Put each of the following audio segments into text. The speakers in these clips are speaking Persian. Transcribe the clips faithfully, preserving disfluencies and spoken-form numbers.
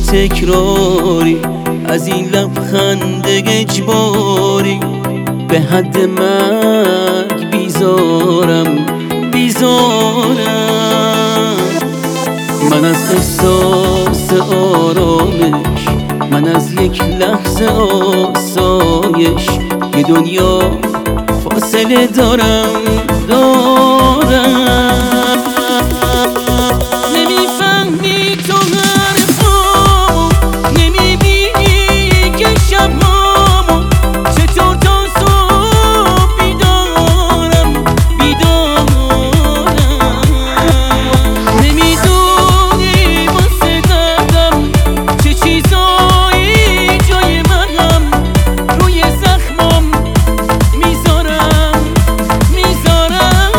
تکراری، از این لبخند اجباری به حد مرگ بیزارم بیزارم. من از احساس آرامش، من از یک لحظه آسایش، یه دنیا فاصله دارم دارم. نمیفهمی تو حرفامو، نمیبینی که شبهامو چطور تا صبح بیدارم بیدارم. نمیدونی واسه دردم چه چیزایی جای منم، روی زخمم میذارم میذارم.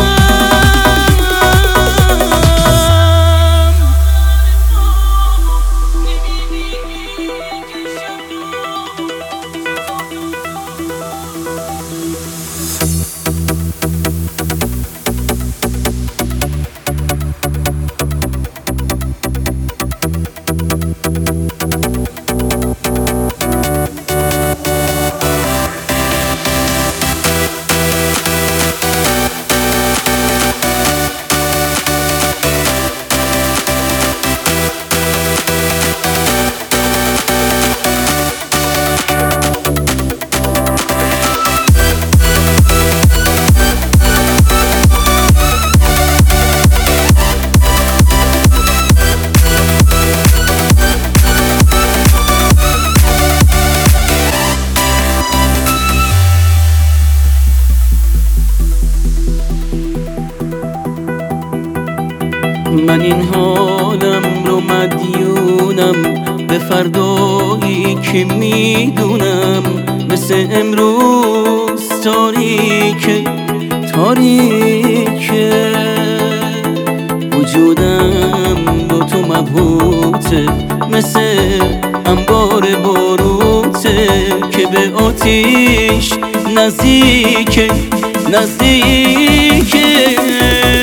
من این حالم رو مدیونم به فردایی که میدونم مثل امروز تاریکه تاریکه. وجودم با تو مبهوته، مثل انبار باروته که به آتیش نزدیکه نزدیکه.